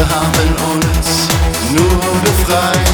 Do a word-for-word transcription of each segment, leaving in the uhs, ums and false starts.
Wir haben uns nur befreit.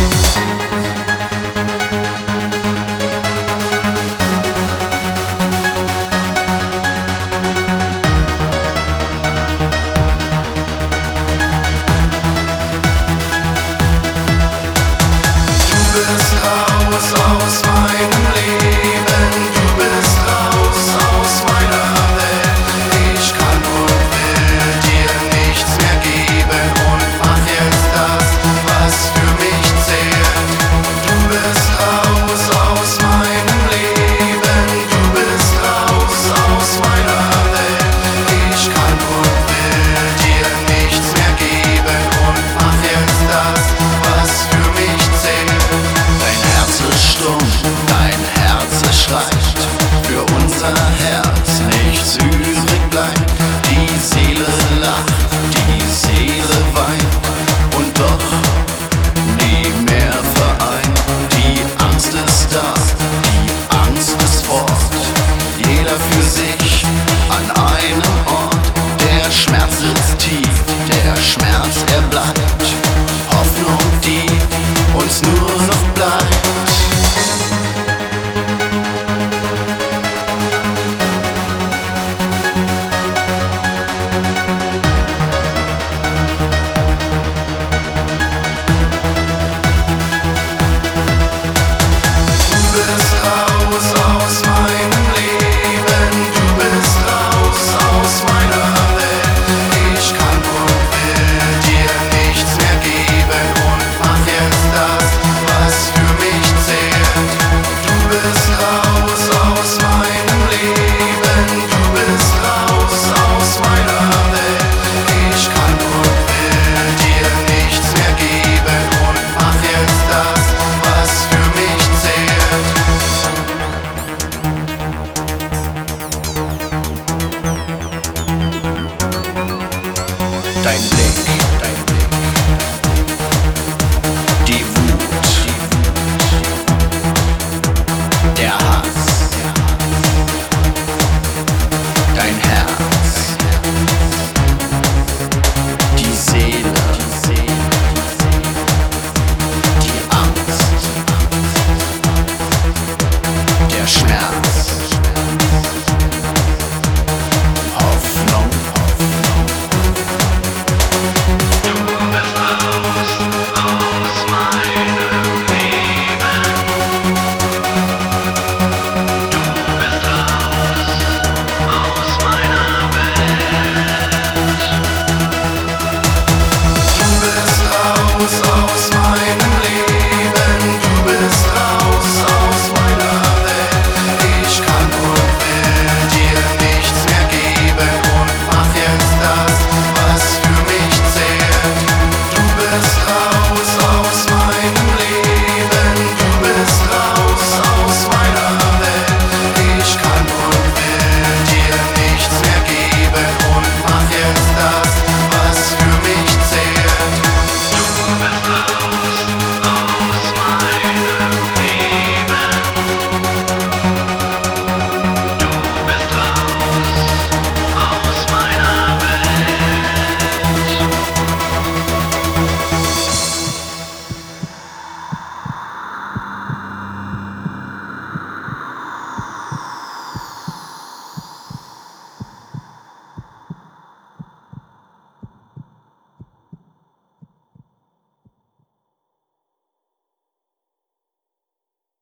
Du bist raus aus meinem Leben, du bist raus aus meiner Welt. Ich kann und will dir nichts mehr geben und mach jetzt das, was für mich zählt. Du bist raus aus meinem Leben, du bist raus aus meiner Welt. Ich kann und will dir nichts mehr geben und mach jetzt das, was für mich zählt. Dein Herz ist stumm, dein Herz es schreit, für unser Herz nichts übrig bleibt. Die Seele lacht, die Seele weint und doch nie mehr vereint. Die Angst ist da, die Angst ist fort, jeder für sich an einem Ort. Der Schmerz sitzt tief, der Schmerz er bleibt, Hoffnung die uns nur noch bleibt. Du bist raus aus meinem Leben, du bist raus aus meiner Welt. Ich kann und will dir nichts mehr geben und mach jetzt das, was für mich zählt. Du bist raus aus meinem Leben, du bist raus aus meiner Welt. Ich kann und will dir nichts mehr geben und mach jetzt das, was für mich zählt. Dein Leben